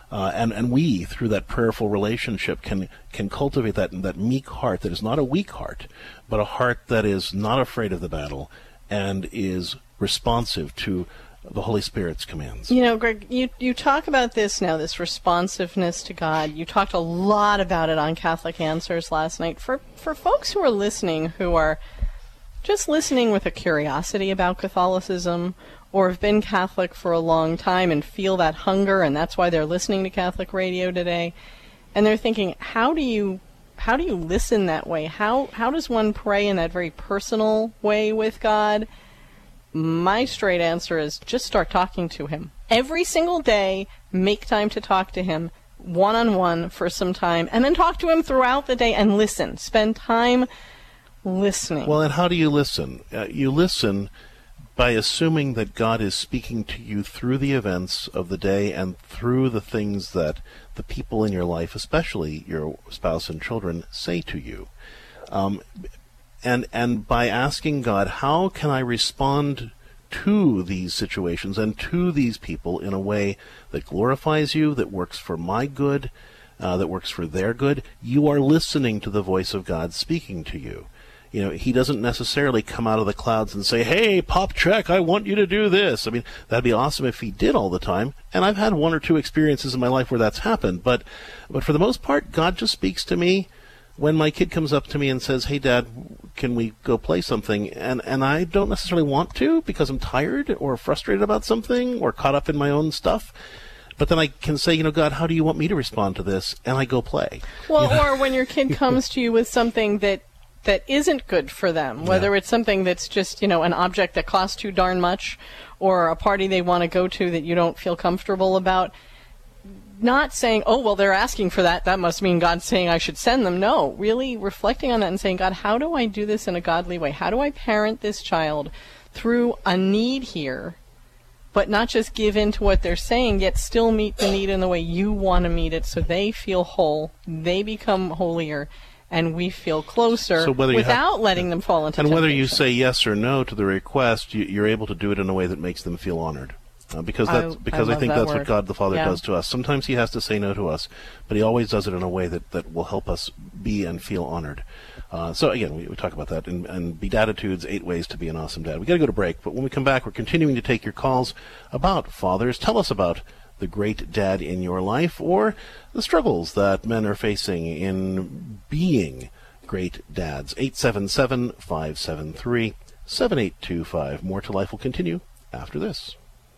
Uh, and, and we, through that prayerful relationship, can can cultivate that that meek heart that is not a weak heart, but a heart that is not afraid of the battle and is responsive to the Holy Spirit's commands. You know, Greg, you, you talk about this now, this responsiveness to God. You talked a lot about it on Catholic Answers last night. For, for folks who are listening, who are just listening with a curiosity about Catholicism, or have been Catholic for a long time and feel that hunger, and that's why they're listening to Catholic radio today, and they're thinking, how do you how do you listen that way? How how does one pray in that very personal way with God? My straight answer is just start talking to him. Every single day, make time to talk to him one-on-one for some time, and then talk to him throughout the day and listen. Spend time listening. Well, and how do you listen? Uh, you listen by assuming that God is speaking to you through the events of the day and through the things that the people in your life, especially your spouse and children, say to you. Um, and and by asking God, how can I respond to these situations and to these people in a way that glorifies you, that works for my good, uh, that works for their good? You are listening to the voice of God speaking to you. You know, he doesn't necessarily come out of the clouds and say, hey, Pop Check, I want you to do this. I mean, that'd be awesome if he did all the time. And I've had one or two experiences in my life where that's happened. But but for the most part, God just speaks to me when my kid comes up to me and says, hey, Dad, can we go play something? And, and I don't necessarily want to because I'm tired or frustrated about something or caught up in my own stuff. But then I can say, you know, God, how do you want me to respond to this? And I go play. Well, you know? Or when your kid comes to you with something that that isn't good for them, whether yeah. it's something that's just, you know, an object that costs too darn much, or a party they want to go to that you don't feel comfortable about, not saying, oh, well, they're asking for that, that must mean God's saying I should send them. No, really reflecting on that and saying, God, how do I do this in a godly way? How do I parent this child through a need here, but not just give in to what they're saying, yet still meet the need in the way you want to meet it so they feel whole, they become holier, and we feel closer so whether without have, letting them fall into And temptation. whether you say yes or no to the request, you, you're able to do it in a way that makes them feel honored. Uh, because that's, I, because I, I think that that's word. what God the Father yeah. does to us. Sometimes he has to say no to us, but he always does it in a way that, that will help us be and feel honored. Uh, so again, we, we talk about that and, and Beatitudes, eight ways to be an awesome dad. We got to go to break, but when we come back, we're continuing to take your calls about fathers. Tell us about the great dad in your life or the struggles that men are facing in being great dads. eight seven seven, five seven three, seven eight two five. More to Life will continue after this.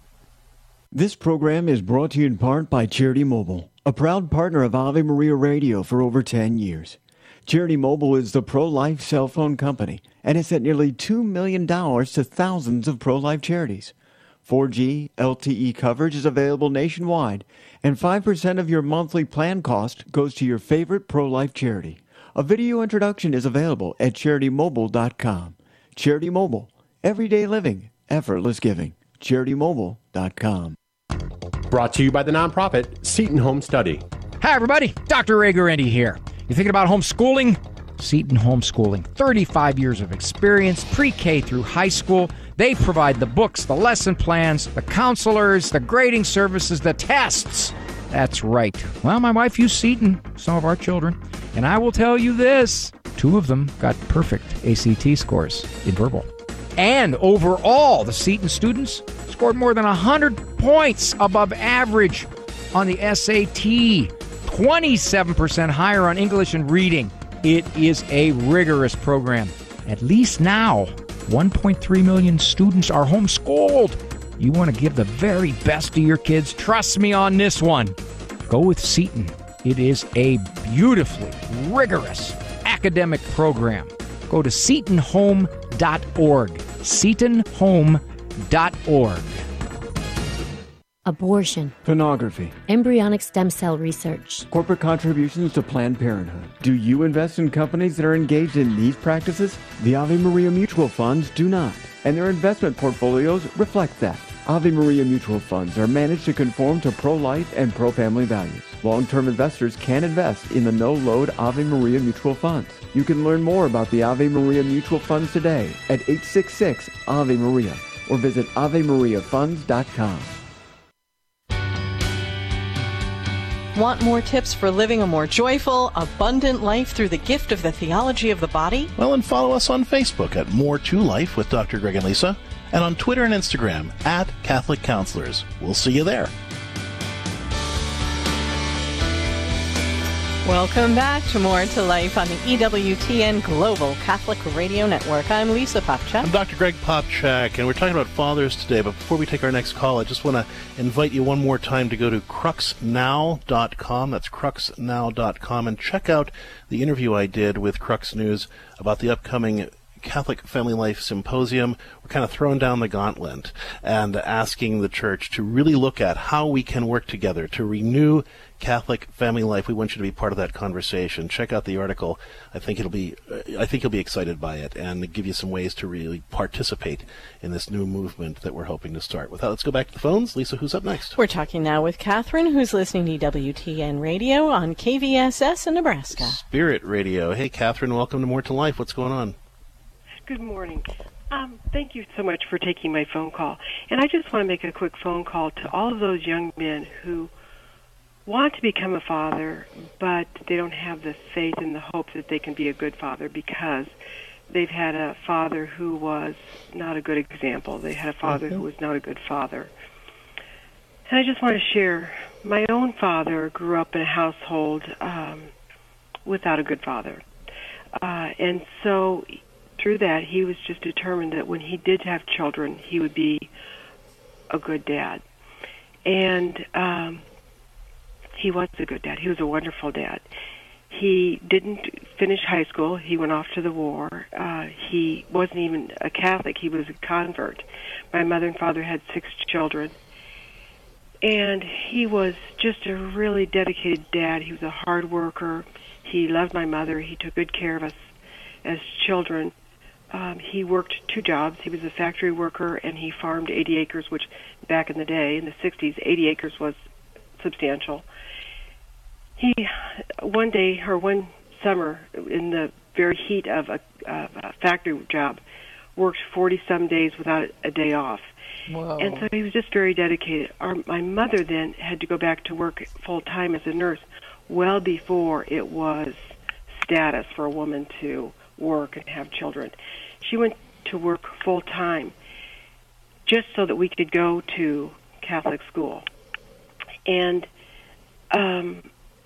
This program is brought to you in part by Charity Mobile, a proud partner of Ave Maria Radio for over ten years. Charity Mobile is the pro-life cell phone company and has sent nearly two million dollars to thousands of pro-life charities. four G L T E coverage is available nationwide, and five percent of your monthly plan cost goes to your favorite pro-life charity. A video introduction is available at charity mobile dot com. Charity Mobile, everyday living, effortless giving. charity mobile dot com. Brought to you by the nonprofit Seton Home Study. Hi, everybody. Doctor Ray Guarendi here. You thinking about homeschooling? Seton Homeschooling. thirty-five years of experience, pre-K through high school. They provide the books, the lesson plans, the counselors, the grading services, the tests. That's right. Well, my wife used Seton, some of our children. And I will tell you this, two of them got perfect A C T scores in verbal. And overall, the Seton students scored more than one hundred points above average on the S A T, twenty-seven percent higher on English and reading. It is a rigorous program. At least now, one point three million students are homeschooled. You want to give the very best to your kids? Trust me on this one. Go with Seton. It is a beautifully rigorous academic program. Go to seton home dot org. seton home dot org. Abortion, Pornography, embryonic stem cell research, corporate contributions to Planned Parenthood. Do you invest in companies that are engaged in these practices? The Ave Maria Mutual Funds do not, and their investment portfolios reflect that. Ave Maria Mutual Funds are managed to conform to pro-life and pro-family values. Long-term investors can invest in the no-load Ave Maria Mutual Funds. You can learn more about the Ave Maria Mutual Funds today at eight six six Ave Maria or visit ave maria funds dot com. Want more tips for living a more joyful, abundant life through the gift of the theology of the body? Well, and follow us on Facebook at More to Life with Doctor Greg and Lisa, and on Twitter and Instagram at Catholic Counselors. We'll see you there. Welcome back to More to Life on the E W T N Global Catholic Radio Network. I'm Lisa Popchak. I'm Doctor Greg Popchak, and we're talking about fathers today. But before we take our next call, I just want to invite you one more time to go to crux now dot com. That's crux now dot com, and check out the interview I did with Crux News about the upcoming Catholic Family Life Symposium. We're kind of throwing down the gauntlet and asking the Church to really look at how we can work together to renew Catholic family life. We want you to be part of that conversation. Check out the article. I think it'll be, I think you'll be excited by it and give you some ways to really participate in this new movement that we're hoping to start. With that, let's go back to the phones. Lisa, who's up next? We're talking now with Catherine, who's listening to E W T N Radio on K V S S in Nebraska. Spirit Radio. Hey, Catherine, welcome to More to Life. What's going on? Good morning. Um, thank you so much for taking my phone call. And I just want to make a quick phone call to all of those young men who want to become a father, but they don't have the faith and the hope that they can be a good father because they've had a father who was not a good example. They had a father mm-hmm. who was not a good father. And I just want to share, my own father grew up in a household um, without a good father. Uh, and so through that, he was just determined that when he did have children, he would be a good dad. And um, he was a good dad. He was a wonderful dad. He didn't finish high school. He went off to the war. Uh, he wasn't even a Catholic. He was a convert. My mother and father had six children. And he was just a really dedicated dad. He was a hard worker. He loved my mother. He took good care of us as children. Um, he worked two jobs. He was a factory worker, and he farmed eighty acres, which back in the day, in the sixties, eighty acres was substantial. He, one day, or one summer, in the very heat of a, of a factory job, worked forty-some days without a day off. Whoa. And so he was just very dedicated. Our, my mother then had to go back to work full-time as a nurse well before it was status for a woman to work and have children. She went to work full-time just so that we could go to Catholic school. And um,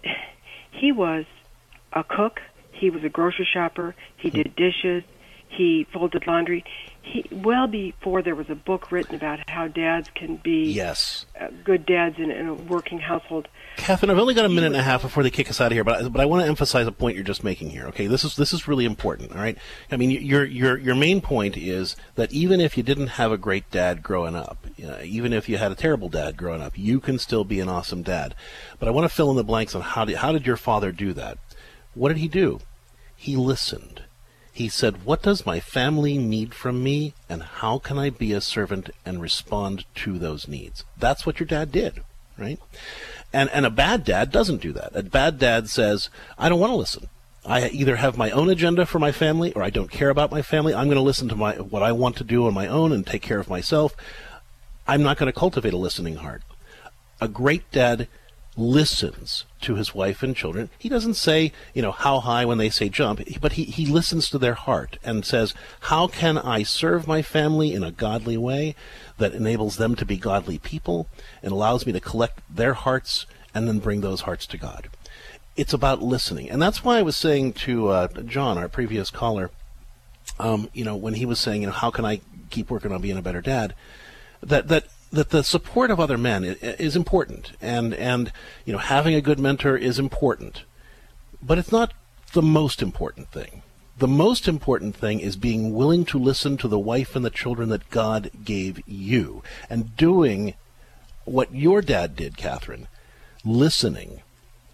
he was a cook. He was a grocery shopper. He did dishes. He folded laundry. He, well before there was a book written about how dads can be yes. uh, good dads in, in a working household. Catherine, I've only got a minute and a half before they kick us out of here, but I, but I want to emphasize a point you're just making here. Okay, this is this is really important. All right, I mean your your your main point is that even if you didn't have a great dad growing up, you know, even if you had a terrible dad growing up, you can still be an awesome dad. But I want to fill in the blanks on how did how did your father do that? What did he do? He listened. He said, what does my family need from me, and how can I be a servant and respond to those needs? That's what your dad did, right? And and a bad dad doesn't do that. A bad dad says, I don't want to listen. I either have my own agenda for my family, or I don't care about my family. I'm going to listen to my what I want to do on my own and take care of myself. I'm not going to cultivate a listening heart. A great dad listens to his wife and children. He doesn't say, you know, how high when they say jump, but he, he listens to their heart and says, how can I serve my family in a godly way that enables them to be godly people and allows me to collect their hearts and then bring those hearts to God. It's about listening. And that's why I was saying to uh, John, our previous caller, um, you know, when he was saying, you know, how can I keep working on being a better dad, that that that the support of other men is important, and and you know, having a good mentor is important, but it's not the most important thing. The most important thing is being willing to listen to the wife and the children that God gave you, and doing what your dad did, Catherine, listening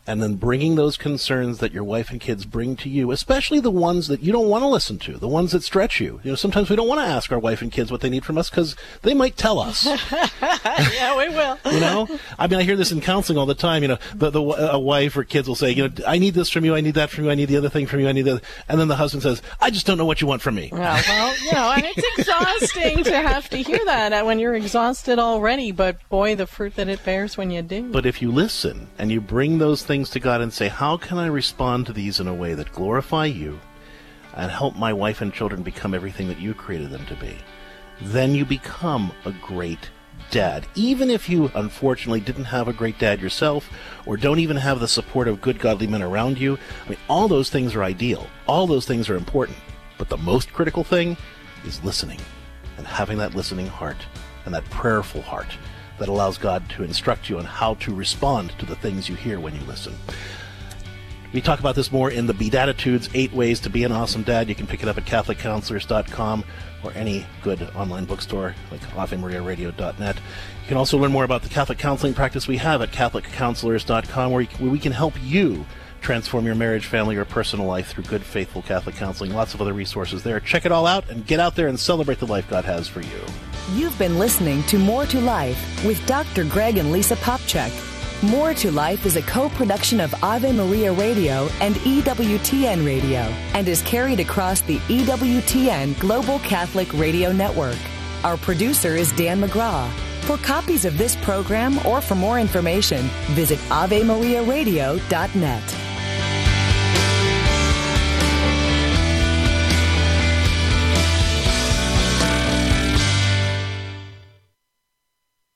and then bringing those concerns that your wife and kids bring to you, especially the ones that you don't want to listen to, the ones that stretch you. You know, sometimes we don't want to ask our wife and kids what they need from us because they might tell us. Yeah, we will. You know, I mean, I hear this in counseling all the time. You know, the, the a wife or kids will say, you know, I need this from you, I need that from you, I need the other thing from you, I need the, and then the husband says, I just don't know what you want from me. Yeah, well, you know, and it's exhausting to have to hear that when you're exhausted already. But boy, the fruit that it bears when you do. But if you listen and you bring those things to God and say, how can I respond to these in a way that glorify you and help my wife and children become everything that you created them to be, then you become a great dad. Even if you unfortunately didn't have a great dad yourself or don't even have the support of good godly men around you, I mean, all those things are ideal. All those things are important. But the most critical thing is listening and having that listening heart and that prayerful heart that allows God to instruct you on how to respond to the things you hear when you listen. We talk about this more in the Bedatitudes, Eight Ways to Be an Awesome Dad. You can pick it up at Catholic Counselors dot com or any good online bookstore like Ave Maria Radio dot net. You can also learn more about the Catholic counseling practice we have at Catholic Counselors dot com, where we can help you transform your marriage, family, or personal life through good, faithful Catholic counseling. Lots of other resources there. Check it all out and get out there and celebrate the life God has for you. You've been listening to More to Life with Doctor Greg and Lisa Popchak. More to Life is a co-production of Ave Maria Radio and E W T N Radio and is carried across the E W T N Global Catholic Radio Network. Our producer is Dan McGraw. For copies of this program or for more information, visit Ave Maria Radio dot net.